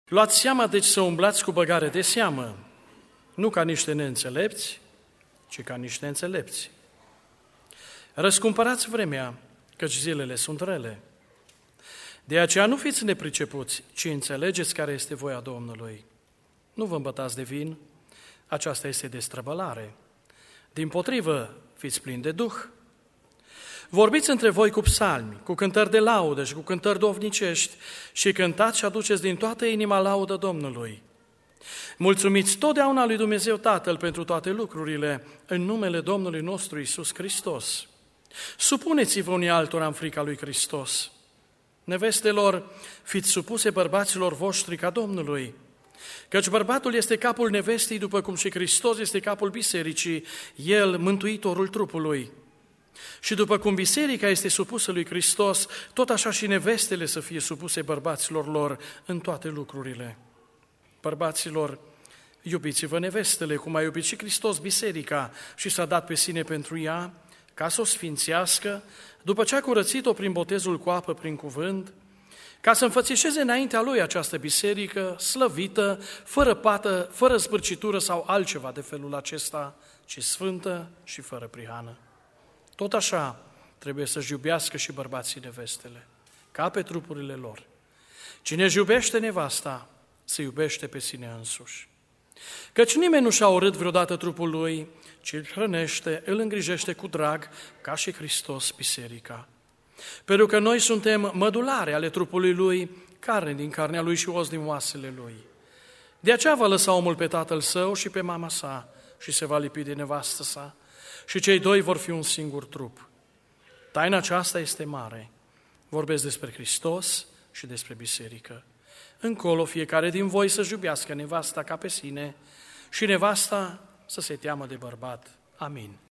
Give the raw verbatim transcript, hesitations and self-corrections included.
Luați seama, deci, să umblați cu băgare de seamă, nu ca niște neînțelepți, ci ca niște înțelepți. Răscumpărați vremea, căci zilele sunt rele. De aceea nu fiți nepricepuți, ci înțelegeți care este voia Domnului. Nu vă îmbătați de vin, aceasta este destrăbălare. Dimpotrivă, fiți plini de Duh. Vorbiți între voi cu psalmi, cu cântări de laudă și cu cântări dovnicești și cântați și aduceți din toată inima laudă Domnului. Mulțumiți totdeauna lui Dumnezeu Tatăl pentru toate lucrurile, în numele Domnului nostru Iisus Hristos. Supuneți-vă unii altora în frica lui Hristos. Nevestelor, fiți supuse bărbaților voștri ca Domnului, căci bărbatul este capul nevestei, după cum și Hristos este capul bisericii, El mântuitorul trupului. Și după cum biserica este supusă lui Hristos, tot așa și nevestele să fie supuse bărbaților lor în toate lucrurile. Bărbaților, iubiți-vă nevestele, cum a iubit și Hristos biserica și s-a dat pe sine pentru ea, ca să o sfințească, după ce a curățit-o prin botezul cu apă, prin cuvânt, ca să înfățișeze înaintea lui această biserică, slăvită, fără pată, fără zbârcitură sau altceva de felul acesta, ci sfântă și fără prihană. Tot așa trebuie să-și iubească și bărbații nevestele, ca pe trupurile lor. Cine își iubește nevasta, se iubește pe sine însuși. Căci nimeni nu și-a urât vreodată trupul lui, ci îl hrănește, îl îngrijește cu drag, ca și Hristos biserica. Pentru că noi suntem mădulare ale trupului lui, carne din carnea lui și os din oasele lui. De aceea va lăsa omul pe tatăl său și pe mama sa și se va lipi de nevastă sa și cei doi vor fi un singur trup. Taina aceasta este mare. Vorbesc despre Hristos și despre biserică. Încolo fiecare din voi să-și iubească nevasta ca pe sine și nevasta să se teamă de bărbat. Amin.